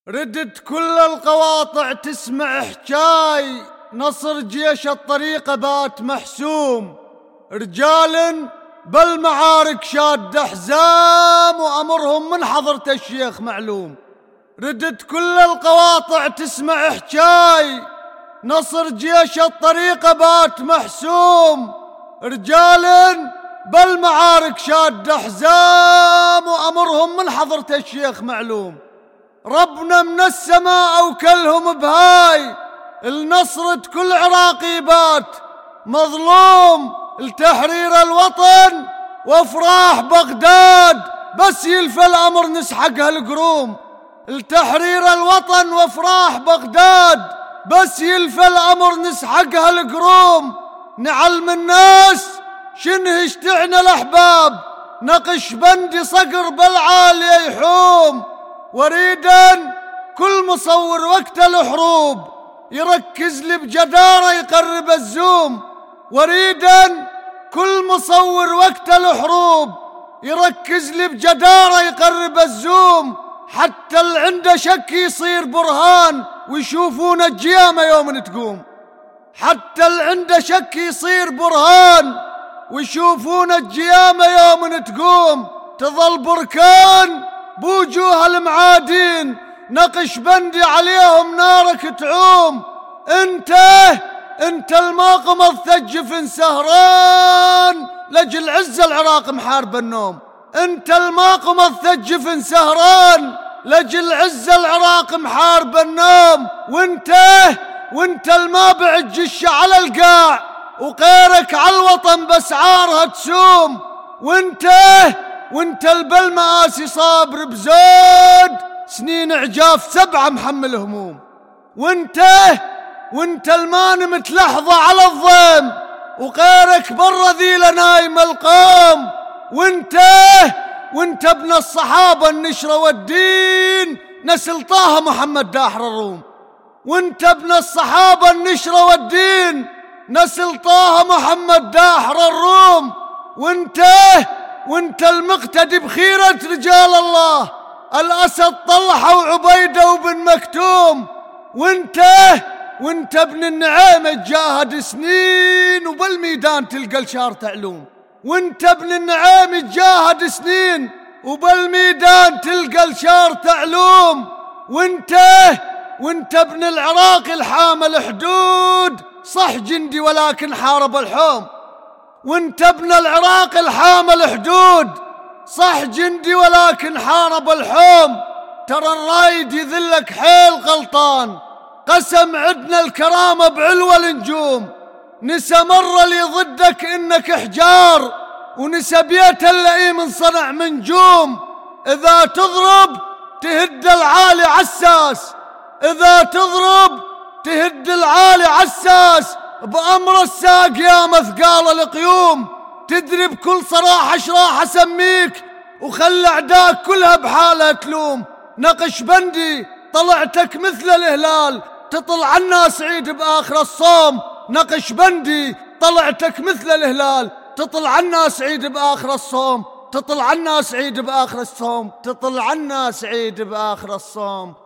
ردت كل القواطع تسمع حجاي، نصر جيش الطريقة بات محسوم، رجال بالمعارك شاد حزام وأمرهم من حضرة الشيخ معلوم. ردت كل القواطع تسمع حجاي، نصر جيش الطريقة بات محسوم، رجال بالمعارك شاد حزام وأمرهم من حضرة الشيخ معلوم. ربنا من السماء أوكلهم بهاي، النصرة كل عراقي بات مظلوم، لتحرير الوطن وافراح بغداد بس يلفى الأمر نسحقها القروم. لتحرير الوطن وافراح بغداد بس يلفى الأمر نسحقها القروم. نعلم الناس شنه اشتعنا الأحباب، نقش بندي صقر بالعالية يحوم. وريدا كل مصور وقت الحروب يركز لي بجدارة يقرب الزوم. وريدا كل مصور وقت الحروب يركز لي بجدارة يقرب الزوم، حتى اللي عنده شك يصير برهان ويشوفون الجيامة يوم تقوم. حتى اللي عنده شك يصير برهان ويشوفون الجيامة يوم تقوم. تظل بركان بوجوه المعادين، نقش بندي عليهم نارك تعوم. انت الماقم الثجف سهران لجل عز العراق محارب النوم. انت الماقم الثجف سهران لجل عز العراق محارب النوم. وانت المابع الجش على القاع وغيرك على الوطن باسعارها تسوم. وانت البالمآسي صابر بزود سنين عجاف 7 محمل هموم. وانت المان متلحظة على الضيم وغيرك برا ذيله نايم القوم. وانت ابن الصحابة النشرة والدين نسل طه محمد داحر الروم. وانت ابن الصحابة النشرة والدين نسل طه محمد داحر الروم. وانت المقتدي بخيرة رجال الله، الأسد طلحة وعبيدة وبن مكتوم. وانت ابن النعيم تجاهد سنين وبالميدان تلقى الشار تعلوم. وانت ابن النعيم تجاهد سنين وبالميدان تلقى الشار تعلوم. وانت ابن العراق الحامل حدود، صح جندي ولكن حارب الحوم. وانت ابن العراق الحامل حدود، صح جندي ولكن حارب الحوم. ترى الرايد يذلك حيل غلطان، قسم عدنا الكرامة بعلو النجوم. نسى مرة اللي ضدك انك حجار، ونسى بيت اللئيم انصنع من جوم. اذا تضرب تهد العالي عساس، اذا تضرب تهد العالي عساس، بأمر الساق يا مثقال القيوم. تدري بكل صراحة شراح اسميك وخلى اعداك كلها بحالة تلوم. نقش بندي طلعتك مثل الهلال، تطلع الناس عيد بآخر الصوم. نقش بندي طلعتك مثل الهلال، تطلع الناس عيد بآخر الصوم. تطلع الناس عيد بآخر الصوم. تطلع الناس عيد بآخر الصوم.